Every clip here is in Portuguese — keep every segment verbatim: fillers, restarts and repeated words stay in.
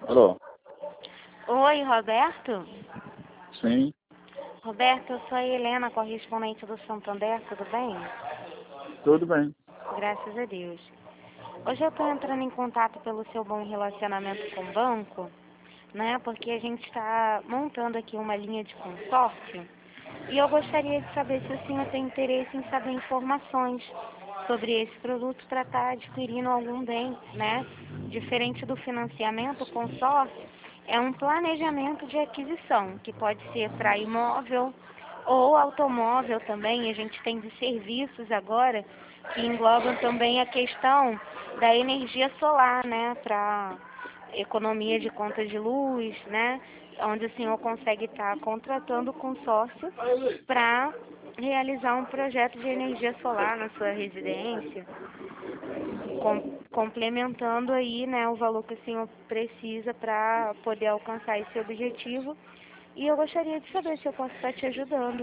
Alô? Oi, Roberto? Sim, Roberto, eu sou a Helena, correspondente do Santander, tudo bem? tudo bem. Graças a Deus. Hoje eu estou entrando em contato pelo seu bom relacionamento com o banco, né? Porque a gente está montando aqui uma linha de consórcio e eu gostaria de saber se o senhor tem interesse em saber informações sobre esse produto para estar adquirindo algum bem, né? Diferente do financiamento, o consórcio é um planejamento de aquisição, que pode ser para imóvel ou automóvel também. A gente tem de serviços agora que englobam também a questão da energia solar, né? Para economia de conta de luz, né? Onde o senhor consegue estar contratando o consórcio para realizar um projeto de energia solar na sua residência, com, complementando aí, né, o valor que o senhor precisa para poder alcançar esse objetivo. E eu gostaria de saber se eu posso estar te ajudando.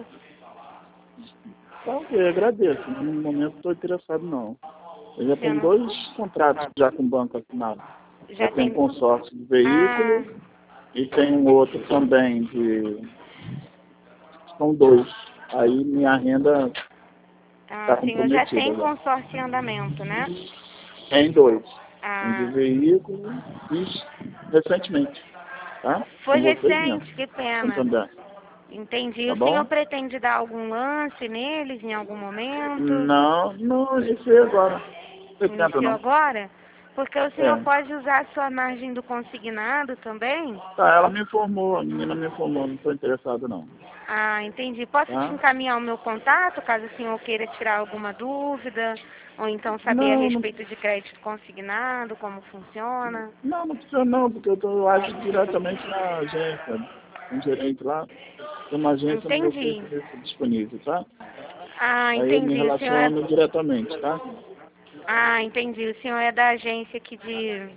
Tá ok, agradeço. No momento estou interessado não. Eu já Você tenho não- dois contratos já com o banco assinado. Já Eu tenho tem. um consórcio de Ah, veículo e tenho um outro também de. São dois. Aí minha renda ah, está o senhor já comprometida tem já. consórcio em andamento, né? Tem dois. Um de Ah, veículo e recentemente, tá? foi Com vocês mesmo. recente, que pena. Santander. Entendi. Tá O senhor bom? pretende dar algum lance neles em algum momento? Não, não iniciei agora. setenta Iniciou não. agora? Porque o senhor É. pode usar a sua margem do consignado também? Tá, ela me informou, a menina me informou, não estou interessado não. Ah, entendi. Posso te Tá? encaminhar o meu contato, caso o senhor queira tirar alguma dúvida, ou então saber a Não, não, respeito de crédito consignado, como funciona? não, não precisa não, porque eu, tô, eu acho diretamente na agência, um gerente lá, tem uma agência no meu Entendi. serviço disponível, tá? Ah, Aí eu me entendi. O senhor é... relaciono diretamente, tá? Ah, entendi. O senhor é da agência aqui de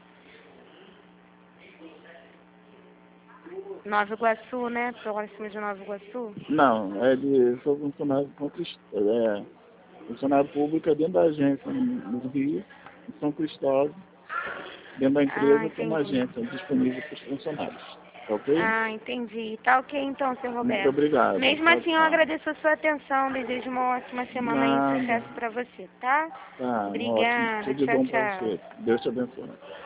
Nova Iguaçu, né? Próximo de Nova Iguaçu? Não, é de, sou funcionário, São Crist- é, funcionário público é dentro da agência no, no Rio, em São Cristóvão, dentro da Ah, empresa tem uma entendi. agência disponível para os funcionários, tá ok? Ah, entendi. Tá ok então, seu Muito Roberto. obrigado, Mesmo tchau, assim, eu tchau. agradeço a sua atenção. Desejo uma ótima semana e Nada. sucesso pra você, tá? Tá, ótimo. Obrigada. Tudo de Tchau, bom para tchau. você. Deus te abençoe.